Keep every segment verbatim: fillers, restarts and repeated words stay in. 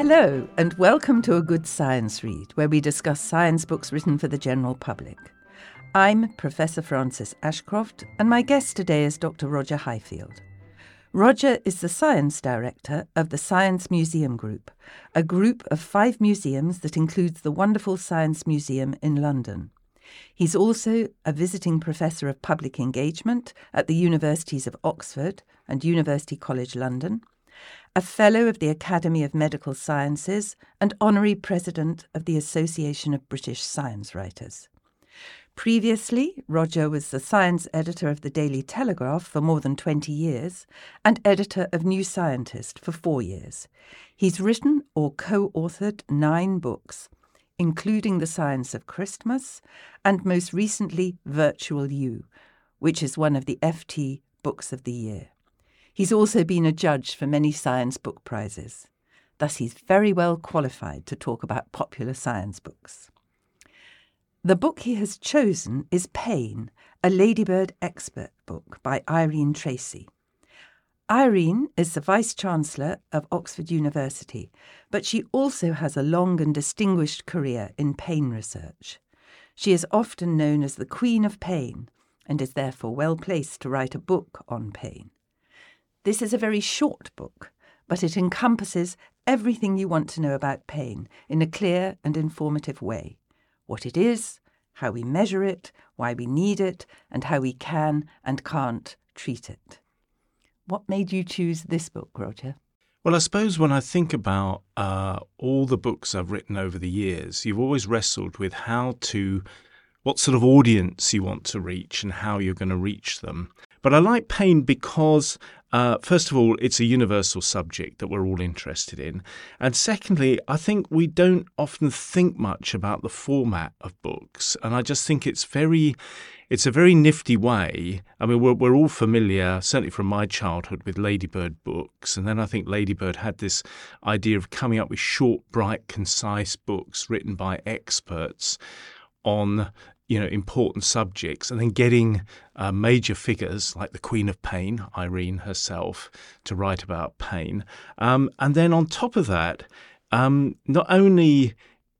Hello, and welcome to A Good Science Read, where we discuss science books written for the general public. I'm Professor Frances Ashcroft, and my guest today is Doctor Roger Highfield. Roger is the Science Director of the Science Museum Group, a group of five museums that includes the wonderful Science Museum in London. He's also a visiting Professor of Public Engagement at the Universities of Oxford and University College London, a Fellow of the Academy of Medical Sciences and Honorary President of the Association of British Science Writers. Previously, Roger was the science editor of the Daily Telegraph for more than twenty years and editor of New Scientist for four years. He's written or co-authored nine books, including The Science of Christmas and most recently Virtual You, which is one of the F T Books of the Year. He's also been a judge for many science book prizes. Thus, he's very well qualified to talk about popular science books. The book he has chosen is Pain, a Ladybird expert book by Irene Tracy. Irene is the Vice-Chancellor of Oxford University, but she also has a long and distinguished career in pain research. She is often known as the Queen of Pain and is therefore well placed to write a book on pain. This is a very short book, but it encompasses everything you want to know about pain in a clear and informative way. What it is, how we measure it, why we need it, and how we can and can't treat it. What made you choose this book, Roger? Well, I suppose when I think about uh, all the books I've written over the years, you've always wrestled with how to, what sort of audience you want to reach and how you're going to reach them. But I like pain because, uh, first of all, it's a universal subject that we're all interested in. And secondly, I think we don't often think much about the format of books. And I just think it's very, it's a very nifty way. I mean, we're, we're all familiar, certainly from my childhood, with Ladybird books. And then I think Ladybird had this idea of coming up with short, bright, concise books written by experts on, you know, important subjects, and then getting uh, major figures like the Queen of Pain, Irene herself, to write about pain. Um, and then on top of that, um, not only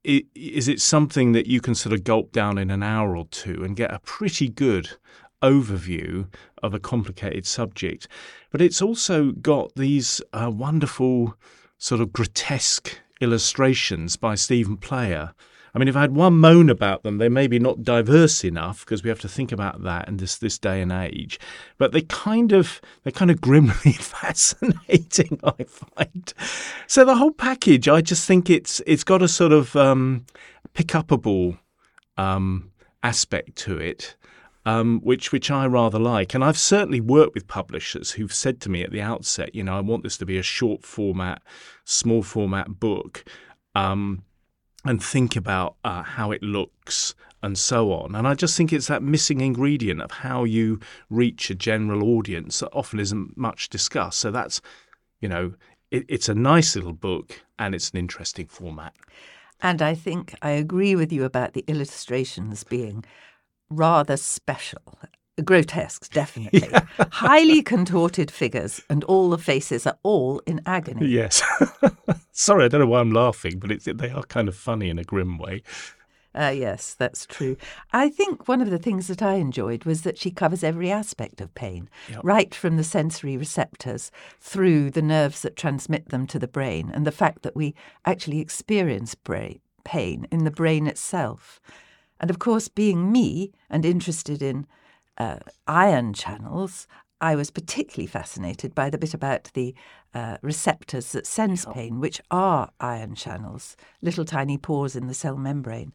is it something that you can sort of gulp down in an hour or two and get a pretty good overview of a complicated subject, but it's also got these uh, wonderful sort of grotesque illustrations by Stephen Player. I mean, if I had one moan about them, they may be not diverse enough because we have to think about that in this this day and age. But they kind of they're kind of grimly fascinating, I find. So the whole package, I just think it's it's got a sort of um, pick-upable um, aspect to it, um, which which I rather like. And I've certainly worked with publishers who've said to me at the outset, you know, I want this to be a short format, small format book. Um, and think about uh, how it looks and so on. And I just think it's that missing ingredient of how you reach a general audience that often isn't much discussed. So that's, you know, it, it's a nice little book and it's an interesting format. And I think I agree with you about the illustrations being rather special. Grotesque, definitely. Yeah. Highly contorted figures, and all the faces are all in agony. Yes. Sorry, I don't know why I'm laughing, but it's, they are kind of funny in a grim way. Uh, yes, that's true. I think one of the things that I enjoyed was that she covers every aspect of pain, yep. right from the sensory receptors through the nerves that transmit them to the brain, and the fact that we actually experience brain, pain in the brain itself. And of course, being me and interested in Uh, ion channels, I was particularly fascinated by the bit about the uh, receptors that sense pain, which are ion channels, little tiny pores in the cell membrane.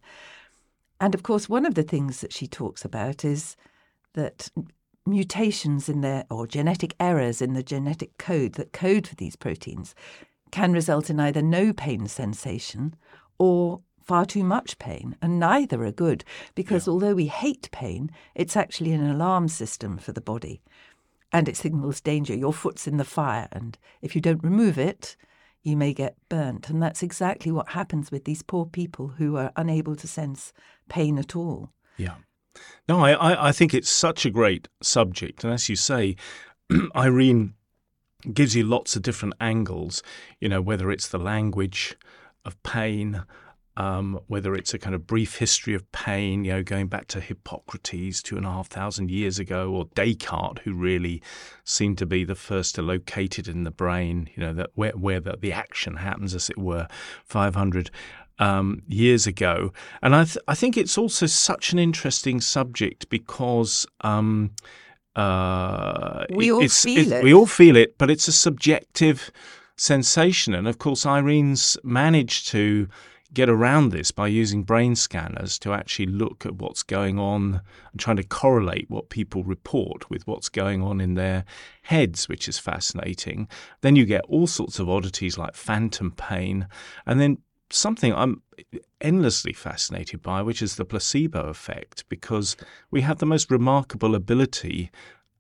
And of course, one of the things that she talks about is that mutations in their, or genetic errors in the genetic code that code for these proteins can result in either no pain sensation or far too much pain, and neither are good because yeah. although we hate pain, it's actually an alarm system for the body and it signals danger. Your foot's in the fire, and if you don't remove it, you may get burnt. And that's exactly what happens with these poor people who are unable to sense pain at all. Yeah. No, I, I think it's such a great subject. And as you say, Irene It gives you lots of different angles, you know, whether it's the language of pain, um, whether it's a kind of brief history of pain, you know, going back to Hippocrates two and a half thousand years ago, or Descartes, who really seemed to be the first to locate it in the brain, you know, that where, where the, the action happens, as it were, five hundred um, years ago. And I, th- I think it's also such an interesting subject because um, uh, we all it's, feel it's, it. We all feel it, but it's a subjective sensation. And of course, Irene's managed to get around this by using brain scanners to actually look at what's going on and trying to correlate what people report with what's going on in their heads, which is fascinating. Then you get all sorts of oddities like phantom pain, and then something I'm endlessly fascinated by, which is the placebo effect, because we have the most remarkable ability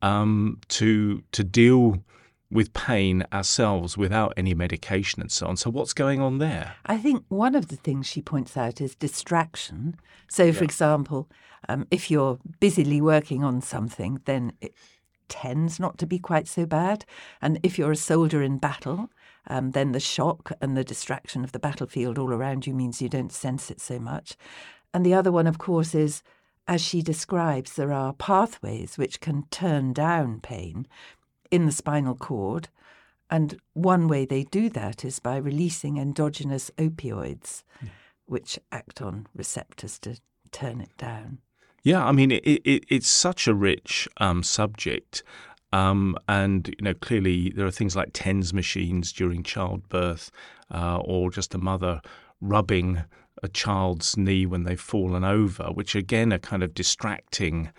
um, to to deal with pain ourselves without any medication and so on. So what's going on there? I think one of the things she points out is distraction. So, for Yeah. example, um, if you're busily working on something, then it tends not to be quite so bad. And if you're a soldier in battle, um, then the shock and the distraction of the battlefield all around you means you don't sense it so much. And the other one, of course, is, as she describes, there are pathways which can turn down pain in the spinal cord, and one way they do that is by releasing endogenous opioids, yeah. which act on receptors to turn it down. Yeah, I mean, it, it, it's such a rich um, subject, um, and you know, clearly there are things like TENS machines during childbirth, uh, or just a mother rubbing a child's knee when they've fallen over, which again are kind of distracting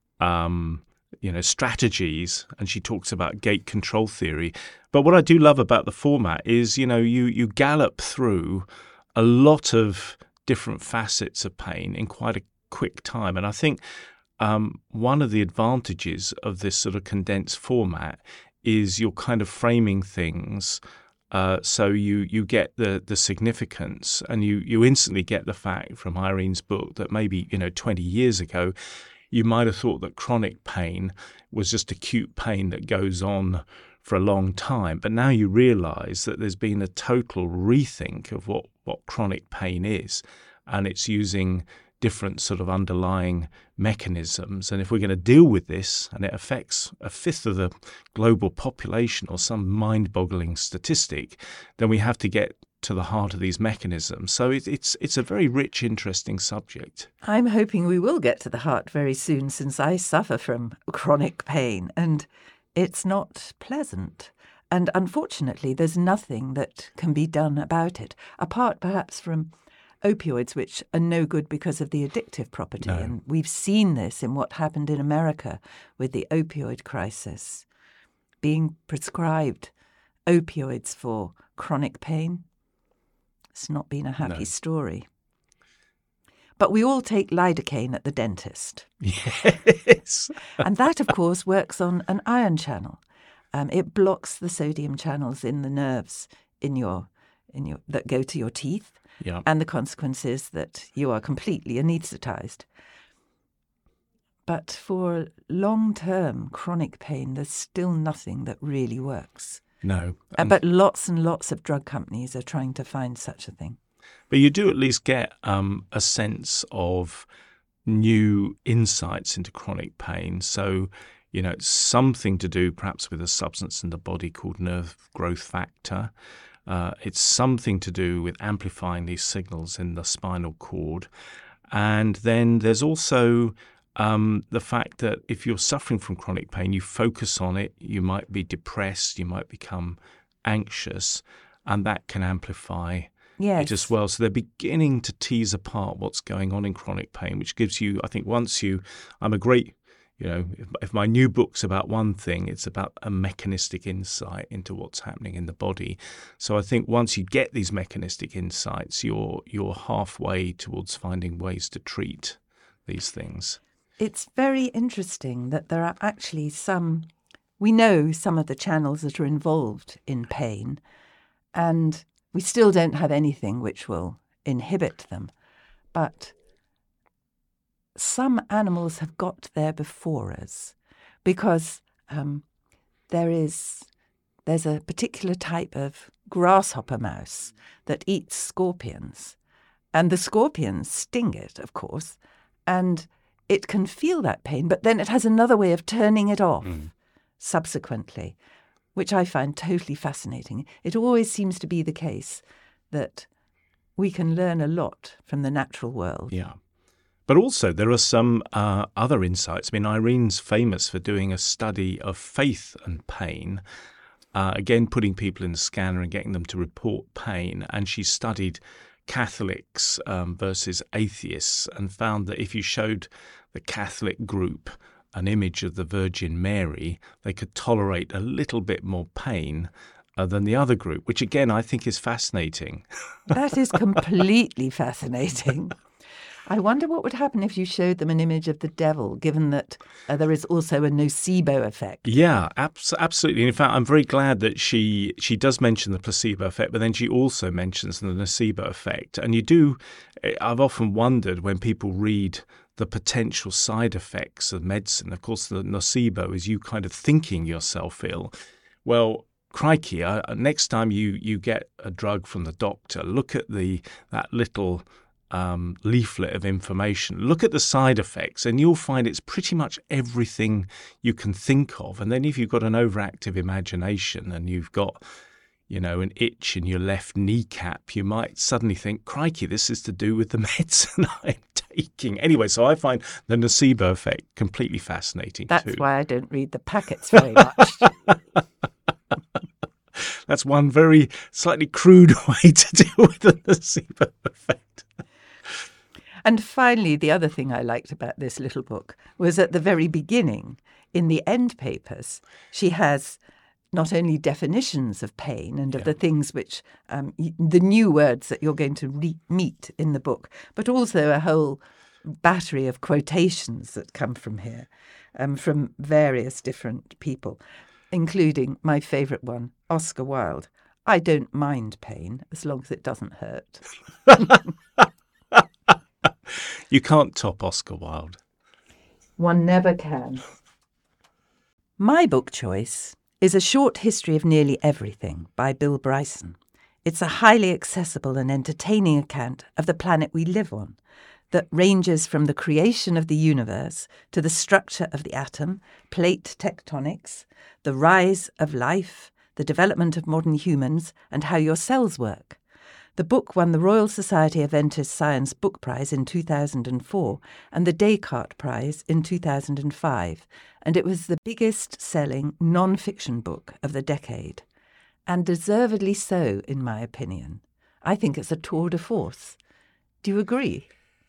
Um, you know, strategies, and she talks about gate control theory. But what I do love about the format is, you know, you you gallop through a lot of different facets of pain in quite a quick time. And I think um, one of the advantages of this sort of condensed format is you're kind of framing things uh, so you you get the the significance, and you you instantly get the fact from Irene's book that maybe, you know, twenty years ago, you might have thought that chronic pain was just acute pain that goes on for a long time. But now you realise that there's been a total rethink of what, what chronic pain is, and it's using different sort of underlying mechanisms. And if we're going to deal with this, and it affects a fifth of the global population or some mind-boggling statistic, then we have to get to the heart of these mechanisms. So it, it's it's a very rich, interesting subject. I'm hoping we will get to the heart very soon, since I suffer from chronic pain and it's not pleasant. And unfortunately, there's nothing that can be done about it, apart perhaps from opioids, which are no good because of the addictive property. No. And we've seen this in what happened in America with the opioid crisis. Being prescribed opioids for chronic pain, it's not been a happy No. story. But we all take lidocaine at the dentist. Yes. And that, of course, works on an ion channel. Um, it blocks the sodium channels in the nerves in your in your that go to your teeth. Yeah. And the consequence is that you are completely anaesthetized. But for long-term chronic pain, there's still nothing that really works. No. Uh, but lots and lots of drug companies are trying to find such a thing. But you do at least get um, a sense of new insights into chronic pain. So, you know, it's something to do perhaps with a substance in the body called nerve growth factor. Uh, it's something to do with amplifying these signals in the spinal cord. And then there's also um, the fact that if you're suffering from chronic pain, you focus on it, you might be depressed, you might become anxious, and that can amplify Yes. it as well. So they're beginning to tease apart what's going on in chronic pain, which gives you, I think, once you, I'm a great, you know, if, if my new book's about one thing, it's about a mechanistic insight into what's happening in the body. So I think once you get these mechanistic insights, you're you're halfway towards finding ways to treat these things. It's very interesting that there are actually some, we know some of the channels that are involved in pain, and we still don't have anything which will inhibit them. But some animals have got there before us, because um, there is there's a particular type of grasshopper mouse that eats scorpions. And the scorpions sting it, of course, and it can feel that pain, but then it has another way of turning it off mm. subsequently, which I find totally fascinating. It always seems to be the case that we can learn a lot from the natural world. Yeah. But also there are some uh, other insights. I mean, Irene's famous for doing a study of faith and pain, uh, again, putting people in the scanner and getting them to report pain. And she studied Catholics um, versus atheists and found that if you showed the Catholic group an image of the Virgin Mary, they could tolerate a little bit more pain uh, than the other group, which again I think is fascinating. That is completely fascinating. I wonder what would happen if you showed them an image of the devil, given that uh, there is also a nocebo effect. Yeah, abs- absolutely. In fact, I'm very glad that she she does mention the placebo effect, but then she also mentions the nocebo effect. And you do, I've often wondered when people read the potential side effects of medicine. Of course, the nocebo is you kind of thinking yourself ill. Well, crikey, uh, next time you, you get a drug from the doctor, look at the that little Um, leaflet of information. Look at the side effects and you'll find it's pretty much everything you can think of. And then if you've got an overactive imagination and you've got, you know, an itch in your left kneecap, you might suddenly think, crikey, this is to do with the medicine I'm taking. Anyway, so I find the nocebo effect completely fascinating That's too. That's why I don't read the packets very much. That's one very slightly crude way to deal with the nocebo effect. And finally, the other thing I liked about this little book was at the very beginning, in the end papers, she has not only definitions of pain and of yeah. the things which, um, the new words that you're going to re- meet in the book, but also a whole battery of quotations that come from here, um, from various different people, including my favourite one, Oscar Wilde. I don't mind pain as long as it doesn't hurt. You can't top Oscar Wilde. One never can. My book choice is A Short History of Nearly Everything by Bill Bryson. It's a highly accessible and entertaining account of the planet we live on that ranges from the creation of the universe to the structure of the atom, plate tectonics, the rise of life, the development of modern humans, and how your cells work. The book won the Royal Society of Adventist Science Book Prize in two thousand four and the Descartes Prize in two thousand five, and it was the biggest-selling non-fiction book of the decade, and deservedly so, in my opinion. I think it's a tour de force. Do you agree?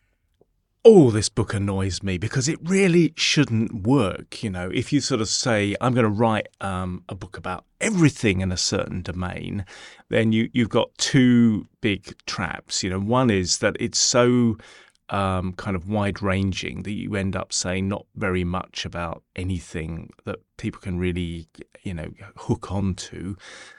Oh, this book annoys me because it really shouldn't work. You know, if you sort of say, I'm going to write um, a book about everything in a certain domain, then you, you've got two big traps. You know, one is that it's so um, kind of wide-ranging that you end up saying not very much about anything that people can really, you know, hook onto.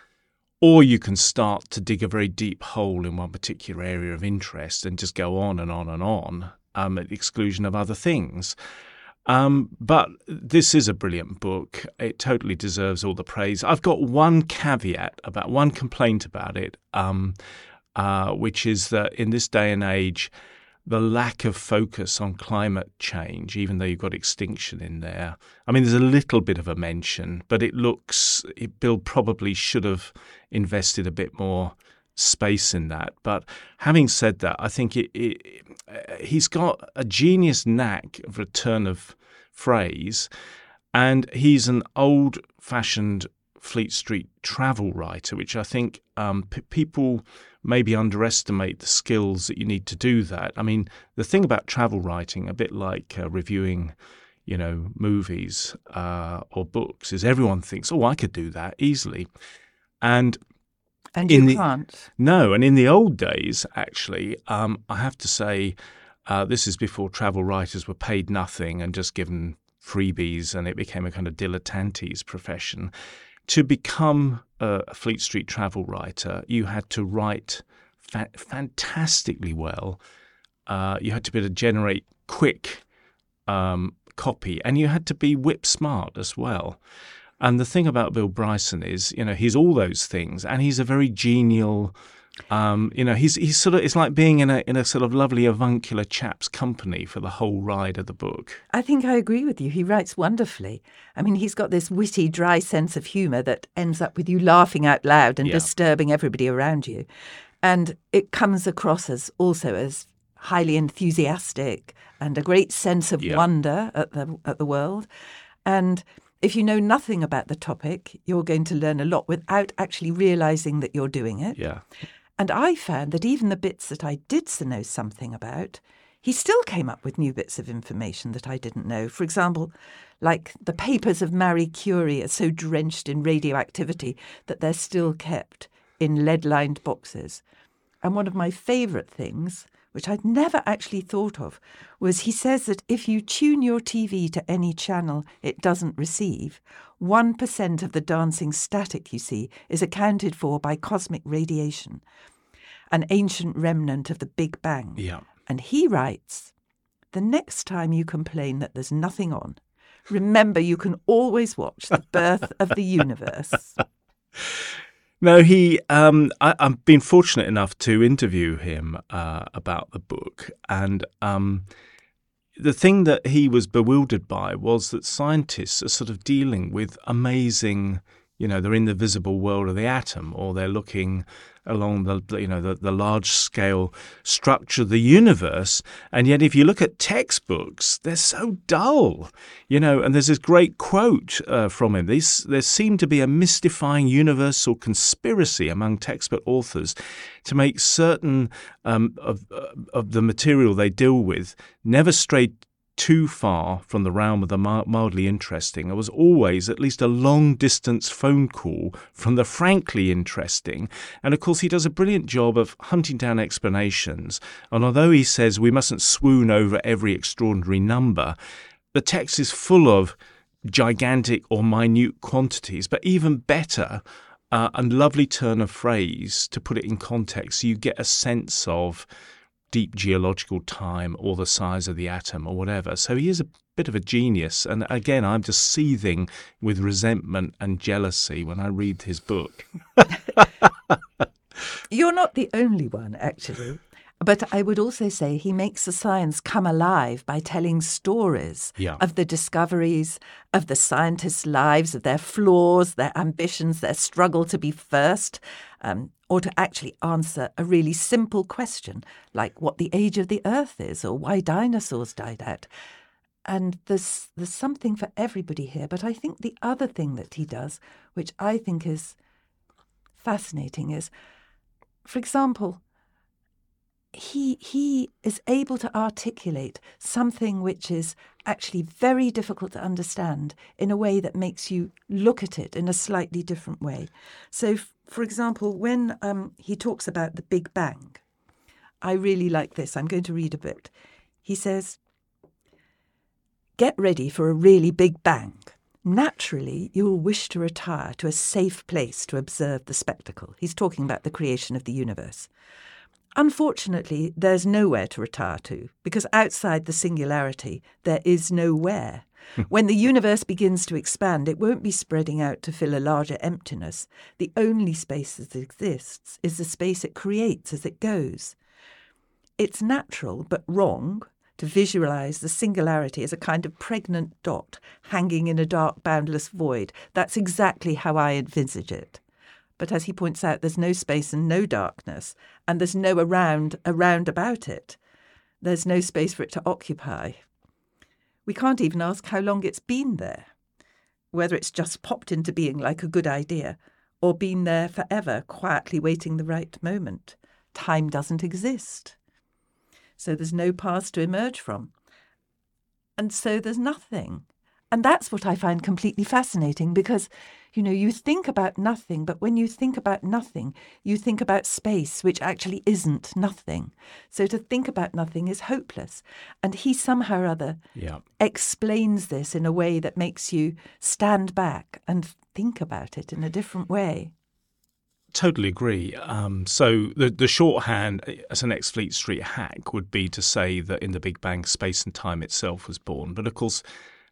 Or you can start to dig a very deep hole in one particular area of interest and just go on and on and on. Um, at the exclusion of other things. Um, but this is a brilliant book. It totally deserves all the praise. I've got one caveat about, one complaint about it, um, uh, which is that in this day and age, the lack of focus on climate change, even though you've got extinction in there. I mean, there's a little bit of a mention, but it looks, it, Bill probably should have invested a bit more space in that. But having said that, I think it, it, he's got a genius knack of return of phrase, and he's an old-fashioned Fleet Street travel writer, which I think um, p- people maybe underestimate the skills that you need to do that. I mean, the thing about travel writing, a bit like uh, reviewing, you know, movies uh, or books, is everyone thinks, oh, I could do that easily. And And you in the, can't. No, and in the old days, actually, um, I have to say, uh, this is before travel writers were paid nothing and just given freebies, and it became a kind of dilettantes profession. To become a Fleet Street travel writer, you had to write fa- fantastically well. Uh, you had to be able to generate quick um, copy, and you had to be whip smart as well. And the thing about Bill Bryson is, you know, he's all those things, and he's a very genial. Um, you know, he's he's sort of it's like being in a in a sort of lovely avuncular chap's company for the whole ride of the book. I think I agree with you. He writes wonderfully. I mean, he's got this witty, dry sense of humour that ends up with you laughing out loud and Yeah. disturbing everybody around you. And it comes across as also as highly enthusiastic and a great sense of Yeah. wonder at the at the world. And if you know nothing about the topic, you're going to learn a lot without actually realising that you're doing it. Yeah. And I found that even the bits that I did know something about, he still came up with new bits of information that I didn't know. For example, like the papers of Marie Curie are so drenched in radioactivity that they're still kept in lead-lined boxes. And one of my favourite things, which I'd never actually thought of, was he says that if you tune your T V to any channel it doesn't receive, one percent of the dancing static you see is accounted for by cosmic radiation, an ancient remnant of the Big Bang. Yeah. And he writes, the next time you complain that there's nothing on, remember you can always watch The Birth of the Universe. No, he. Um, I, I've been fortunate enough to interview him uh, about the book, and um, the thing that he was bewildered by was that scientists are sort of dealing with amazing, you know, they're in the visible world of the atom, or they're looking along the, you know, the, the large scale structure of the universe. And yet if you look at textbooks, they're so dull, you know, and there's this great quote uh, from him. These, there seemed to be a mystifying universal conspiracy among textbook authors to make certain um, of, of the material they deal with never stray too far from the realm of the mildly interesting. There was always at least a long-distance phone call from the frankly interesting. And, of course, he does a brilliant job of hunting down explanations. And although he says we mustn't swoon over every extraordinary number, the text is full of gigantic or minute quantities, but even better, uh, a lovely turn of phrase to put it in context. So you get a sense of deep geological time or the size of the atom or whatever. So he is a bit of a genius. And again, I'm just seething with resentment and jealousy when I read his book. You're not the only one, actually. But I would also say he makes the science come alive by telling stories Yeah. of the discoveries, of the scientists' lives, of their flaws, their ambitions, their struggle to be first, um, or to actually answer a really simple question like what the age of the Earth is or why dinosaurs died out. And there's there's something for everybody here. But I think the other thing that he does, which I think is fascinating, is, for example, he he is able to articulate something which is actually very difficult to understand in a way that makes you look at it in a slightly different way. So, f- for example, when um, he talks about the Big Bang, I really like this. I'm going to read a bit. He says, "Get ready for a really big bang. Naturally, you will wish to retire to a safe place to observe the spectacle." He's talking about the creation of the universe. Unfortunately, there's nowhere to retire to, because outside the singularity, there is nowhere. When the universe begins to expand, it won't be spreading out to fill a larger emptiness. The only space that exists is the space it creates as it goes. It's natural, but wrong, to visualize the singularity as a kind of pregnant dot hanging in a dark, boundless void. That's exactly how I envisage it. But as he points out, there's no space and no darkness, and there's no around around about it. There's no space for it to occupy. We can't even ask how long it's been there, whether it's just popped into being like a good idea, or been there forever, quietly waiting the right moment. Time doesn't exist. So there's no past to emerge from. And so there's nothing. And that's what I find completely fascinating because, you know, you think about nothing, but when you think about nothing, you think about space, which actually isn't nothing. So to think about nothing is hopeless. And he somehow or other Yeah. explains this in a way that makes you stand back and think about it in a different way. Totally agree. Um, so the the shorthand as an ex-Fleet Street hack would be to say that in the Big Bang, space and time itself was born. But of course,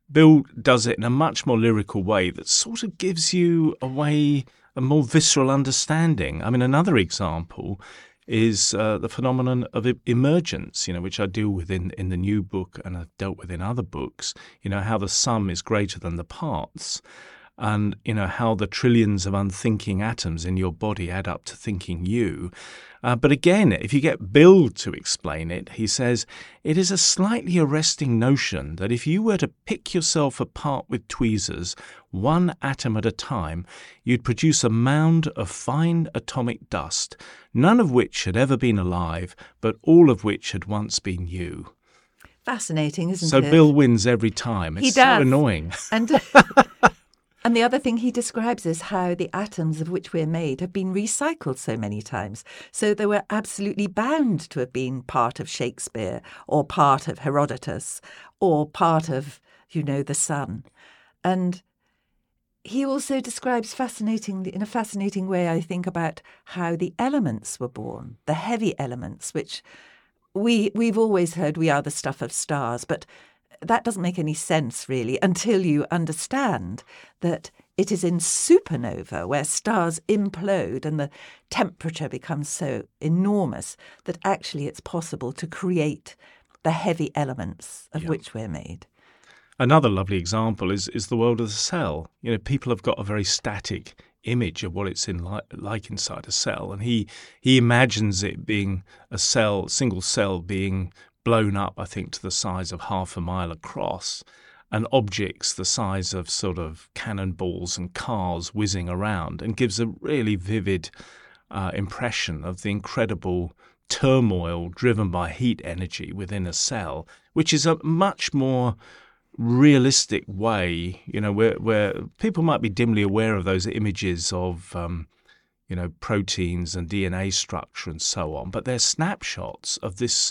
Bill does it in a much more lyrical way that sort of gives you a way, a more visceral understanding. I mean, another example is uh, the phenomenon of e- emergence, you know, which I deal with in, in the new book and I've dealt with in other books, you know, how the sum is greater than the parts. And, you know, how the trillions of unthinking atoms in your body add up to thinking you. Uh, but again, if you get Bill to explain it, he says, it is a slightly arresting notion that if you were to pick yourself apart with tweezers, one atom at a time, you'd produce a mound of fine atomic dust, none of which had ever been alive, but all of which had once been you. Fascinating, isn't so it? So Bill wins every time. It's he does. so annoying. And... And the other thing he describes is how the atoms of which we're made have been recycled so many times. So they were absolutely bound to have been part of Shakespeare or part of Herodotus or part of, you know, the sun. And he also describes fascinating, in a fascinating way, I think, about how the elements were born, the heavy elements, which we, we've always heard we are the stuff of stars, but that doesn't make any sense, really, until you understand that it is in supernova where stars implode and the temperature becomes so enormous that actually it's possible to create the heavy elements of yeah. which we're made. Another lovely example is, is the world of the cell. You know, people have got a very static image of what it's in like, like inside a cell, and he he imagines it being a cell, single cell being blown up, I think, to the size of half a mile across, and objects the size of sort of cannonballs and cars whizzing around, and gives a really vivid uh, impression of the incredible turmoil driven by heat energy within a cell, which is a much more realistic way, you know, where, where people might be dimly aware of those images of, um, you know, proteins and D N A structure and so on, but they're snapshots of this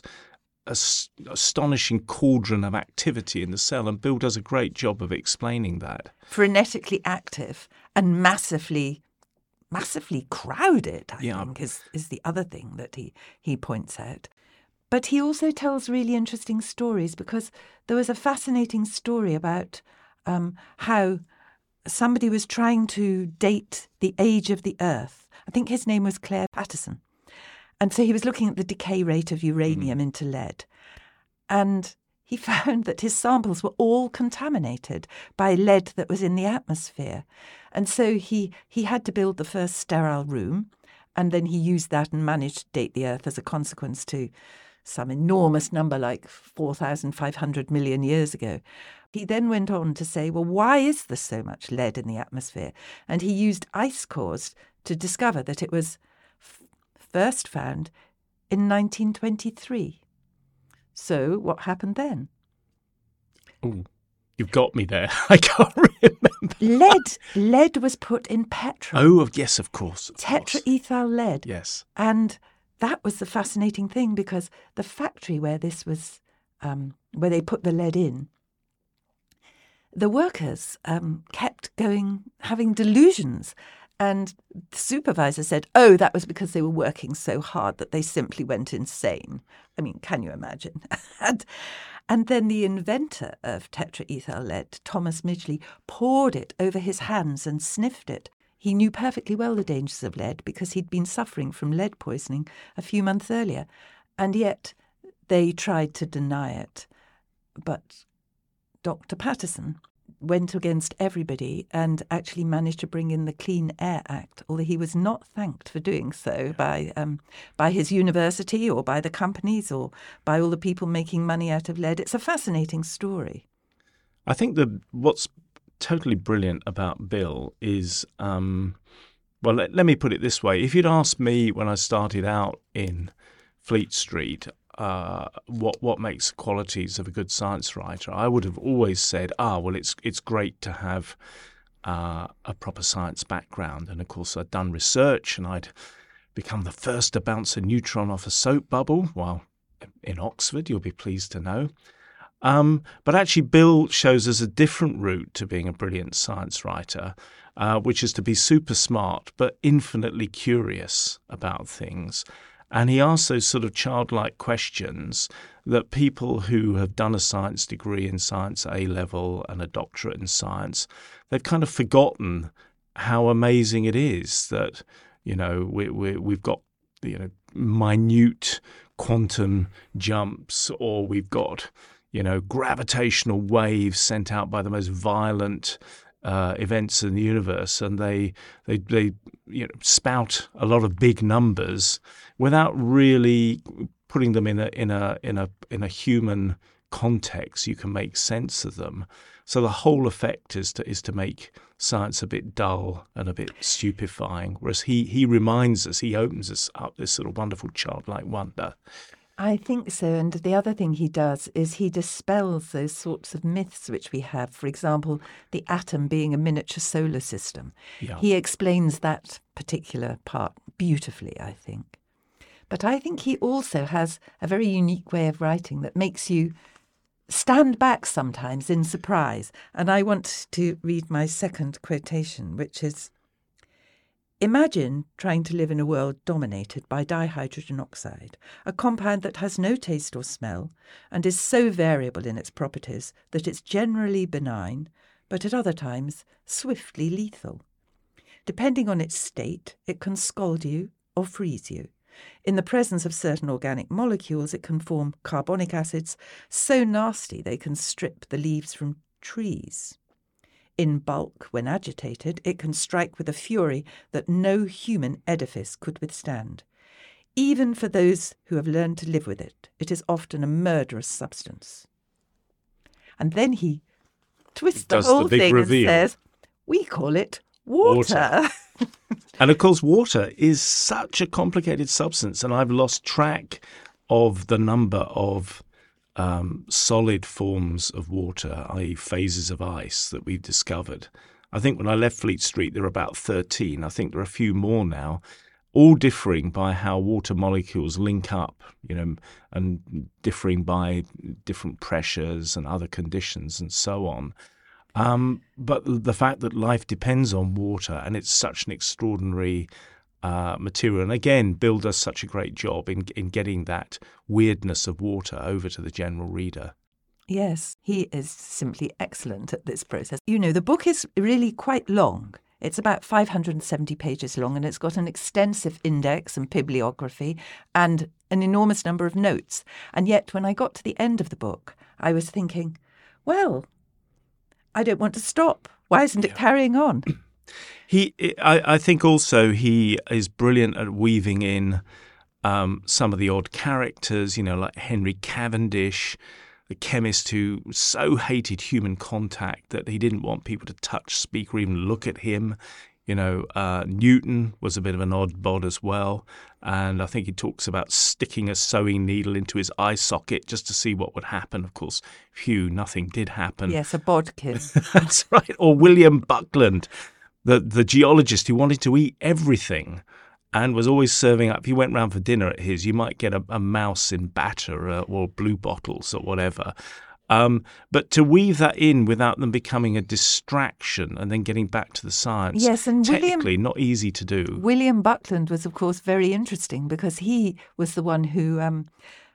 astonishing cauldron of activity in the cell, and Bill does a great job of explaining that. Frenetically active and massively, massively crowded, I yeah. think, is, is the other thing that he, he points out. But he also tells really interesting stories, because there was a fascinating story about um, how somebody was trying to date the age of the Earth. I think his name was Claire Patterson. And so he was looking at the decay rate of uranium mm. into lead. And he found that his samples were all contaminated by lead that was in the atmosphere. And so he, he had to build the first sterile room. And then he used that and managed to date the Earth as a consequence to some enormous number, like four thousand five hundred million years ago. He then went on to say, well, why is there so much lead in the atmosphere? And he used ice cores to discover that it was first found in nineteen twenty-three. So what happened then? Oh, you've got me there. I can't remember. Lead. Lead was put in petrol. Oh, yes, of course. Of Tetraethyl lead. Yes. And that was the fascinating thing, because the factory where this was, um, where they put the lead in, the workers um, kept going, having delusions. And the supervisor said, oh, that was because they were working so hard that they simply went insane. I mean, can you imagine? and, and then the inventor of tetraethyl lead, Thomas Midgley, poured it over his hands and sniffed it. He knew perfectly well the dangers of lead because he'd been suffering from lead poisoning a few months earlier. And yet they tried to deny it. But Doctor Patterson went against everybody and actually managed to bring in the Clean Air Act, although he was not thanked for doing so by um, by his university or by the companies or by all the people making money out of lead. It's a fascinating story. I think that what's totally brilliant about Bill is, um, well, let, let me put it this way. If you'd asked me when I started out in Fleet Street, Uh, what what makes the qualities of a good science writer, I would have always said, ah, well, it's it's great to have uh, a proper science background. And, of course, I'd done research and I'd become the first to bounce a neutron off a soap bubble while in Oxford, you'll be pleased to know. Um, but actually, Bill shows us a different route to being a brilliant science writer, uh, which is to be super smart but infinitely curious about things. And he asks those sort of childlike questions that people who have done a science degree in science A level and a doctorate in science, they've kind of forgotten how amazing it is that, you know, we, we, we've got, you know, minute quantum jumps, or we've got, you know, gravitational waves sent out by the most violent uh, events in the universe, and they they they you know spout a lot of big numbers without really putting them in a in a in a in a human context. You can make sense of them. So the whole effect is to is to make science a bit dull and a bit stupefying, whereas he he reminds us, he opens us up this sort of wonderful childlike wonder. I think so. And the other thing he does is he dispels those sorts of myths which we have. For example, the atom being a miniature solar system. Yeah. He explains that particular part beautifully, I think. But I think he also has a very unique way of writing that makes you stand back sometimes in surprise. And I want to read my second quotation, which is, "Imagine trying to live in a world dominated by dihydrogen oxide, a compound that has no taste or smell and is so variable in its properties that it's generally benign, but at other times swiftly lethal. Depending on its state, it can scald you or freeze you. In the presence of certain organic molecules, it can form carbonic acids so nasty they can strip the leaves from trees. In bulk, when agitated, it can strike with a fury that no human edifice could withstand. Even for those who have learned to live with it, it is often a murderous substance." And then he twists the whole the thing reveal. and says, "We call it water." Water. And of course, water is such a complicated substance, and I've lost track of the number of Um, solid forms of water, that is phases of ice, that we've discovered. I think when I left Fleet Street, there were about thirteen. I think there are a few more now, all differing by how water molecules link up, you know, and differing by different pressures and other conditions and so on. Um, but the fact that life depends on water, and it's such an extraordinary Uh, material. And again, Bill does such a great job in in getting that weirdness of water over to the general reader. Yes, he is simply excellent at this process. You know, the book is really quite long. It's about five hundred seventy pages long, and it's got an extensive index and bibliography and an enormous number of notes. And yet, when I got to the end of the book, I was thinking, well, I don't want to stop. Why isn't it Yeah. carrying on? He, I, I think also he is brilliant at weaving in um, some of the odd characters, you know, like Henry Cavendish, the chemist who so hated human contact that he didn't want people to touch, speak, or even look at him. You know, uh, Newton was a bit of an odd bod as well. And I think he talks about sticking a sewing needle into his eye socket just to see what would happen. Of course, phew, nothing did happen. Yes, a bodkin. That's right. Or William Buckland, the the geologist who wanted to eat everything and was always serving up. If you went round for dinner at his, you might get a, a mouse in batter or, or blue bottles or whatever. Um, but to weave that in without them becoming a distraction and then getting back to the science, Yes, and technically William, not easy to do. William Buckland was, of course, very interesting because he was the one who um,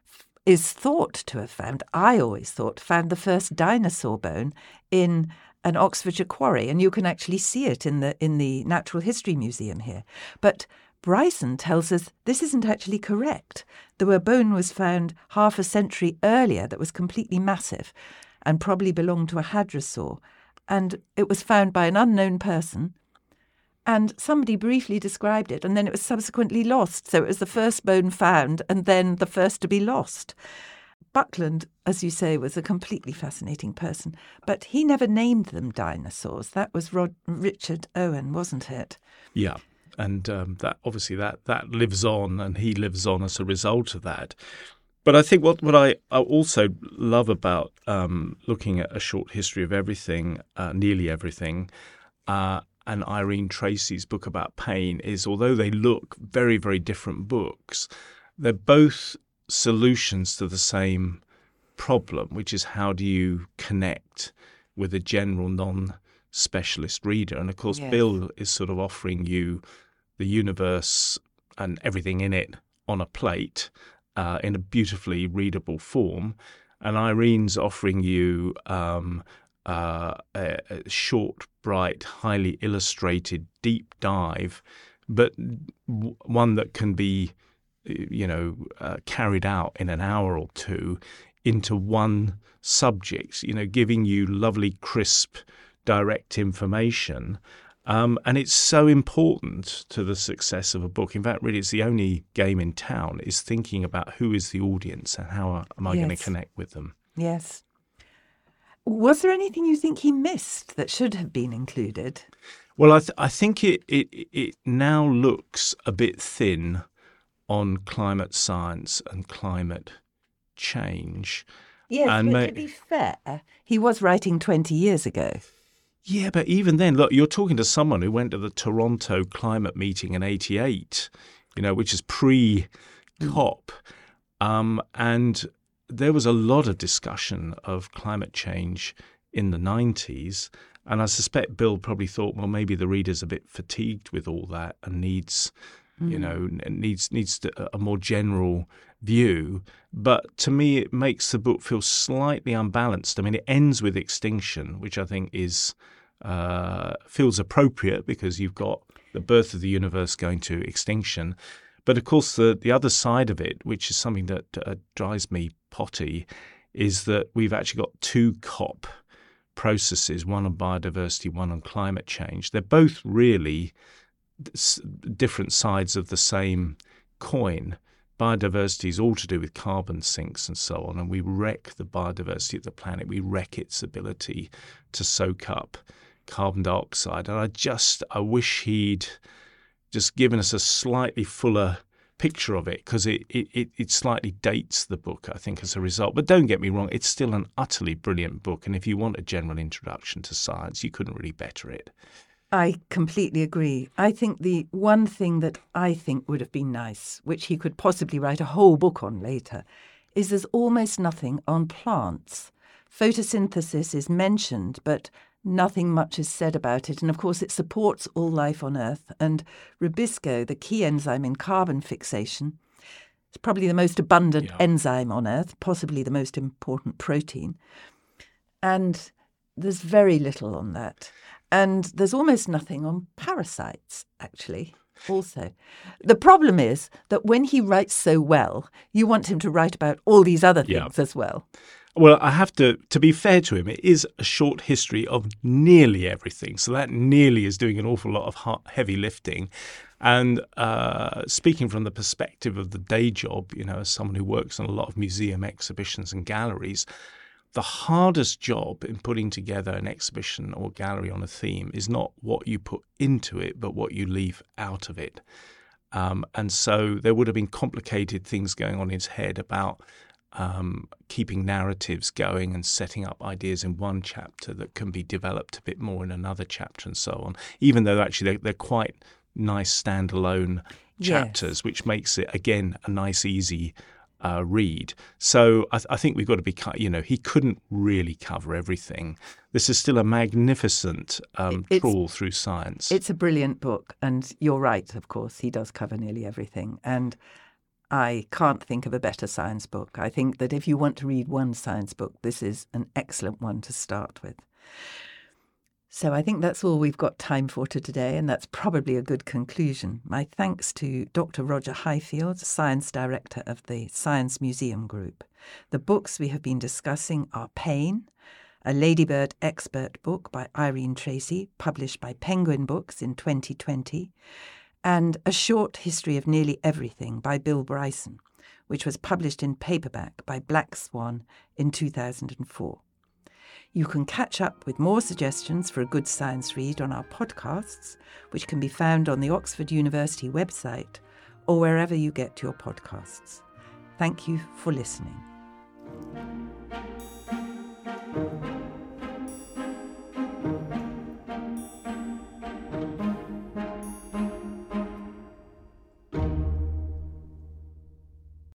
is thought to have found, I always thought, found the first dinosaur bone in an Oxfordshire quarry, and you can actually see it in the in the Natural History Museum here. But Bryson tells us this isn't actually correct. The bone was found half a century earlier that was completely massive and probably belonged to a hadrosaur, and it was found by an unknown person, and somebody briefly described it, and then it was subsequently lost. So it was the first bone found and then the first to be lost. Buckland, as you say, was a completely fascinating person, but he never named them dinosaurs. That was Rod- Richard Owen, wasn't it? Yeah, and um, that obviously that that lives on, and he lives on as a result of that. But I think what what I, I also love about um, looking at A Short History of Everything, uh, nearly everything, uh, and Irene Tracy's book about pain is, although they look very very different books, they're both solutions to the same problem, which is how do you connect with a general non-specialist reader. And of course, Yes. Bill is sort of offering you the universe and everything in it on a plate uh, in a beautifully readable form, and Irene's offering you um, uh, a, a short, bright, highly illustrated deep dive, but w- one that can be, you know, uh, carried out in an hour or two into one subject, you know, giving you lovely, crisp, direct information. Um, and it's so important to the success of a book. In fact, really, it's the only game in town, is thinking about who is the audience and how am I yes. going to connect with them. Yes. Was there anything you think he missed that should have been included? Well, I, th- I think it, it it now looks a bit thin on climate science and climate change. Yes, and but ma- to be fair, he was writing twenty years ago. Yeah, but even then, look, you're talking to someone who went to the Toronto climate meeting in eighty-eight, you know, which is pre-COP. Mm. Um, and there was a lot of discussion of climate change in the nineties. And I suspect Bill probably thought, well, maybe the reader's a bit fatigued with all that and needs, mm. you know, needs needs to, a more general view. But to me, it makes the book feel slightly unbalanced. I mean, it ends with extinction, which I think is uh, feels appropriate because you've got the birth of the universe going to extinction. But of course, the, the other side of it, which is something that uh, drives me potty, is that we've actually got two COP processes, one on biodiversity, one on climate change. They're both really different sides of the same coin. Biodiversity is all to do with carbon sinks and so on, and we wreck the biodiversity of the planet. We wreck its ability to soak up carbon dioxide. And I just, I wish he'd just given us a slightly fuller picture of it, because it, it, it slightly dates the book, I think, as a result. But don't get me wrong, it's still an utterly brilliant book. And if you want a general introduction to science, you couldn't really better it. I completely agree. I think the one thing that I think would have been nice, which he could possibly write a whole book on later, is there's almost nothing on plants. Photosynthesis is mentioned, but nothing much is said about it. And of course, it supports all life on Earth. And rubisco, the key enzyme in carbon fixation, is probably the most abundant yeah. enzyme on Earth, possibly the most important protein. And there's very little on that. And there's almost nothing on parasites, actually, also. The problem is that when he writes so well, you want him to write about all these other things yeah. as well. Well, I have to, to be fair to him, it is a short history of nearly everything. So that nearly is doing an awful lot of heavy lifting. And uh, speaking from the perspective of the day job, you know, as someone who works on a lot of museum exhibitions and galleries, the hardest job in putting together an exhibition or gallery on a theme is not what you put into it, but what you leave out of it. Um, and so there would have been complicated things going on in his head about um, keeping narratives going and setting up ideas in one chapter that can be developed a bit more in another chapter and so on, even though actually they're, they're quite nice standalone chapters, yes. which makes it, again, a nice, easy Uh, read. So I, th- I think we've got to be, you know, he couldn't really cover everything. This is still a magnificent um, trawl through science. It's a brilliant book. And you're right, of course, he does cover nearly everything. And I can't think of a better science book. I think that if you want to read one science book, this is an excellent one to start with. So I think that's all we've got time for today, and that's probably a good conclusion. My thanks to Doctor Roger Highfield, Science Director of the Science Museum Group. The books we have been discussing are Pain, a Ladybird expert book by Irene Tracy, published by Penguin Books in twenty twenty, and A Short History of Nearly Everything by Bill Bryson, which was published in paperback by Black Swan in two thousand four. You can catch up with more suggestions for a good science read on our podcasts, which can be found on the Oxford University website or wherever you get your podcasts. Thank you for listening.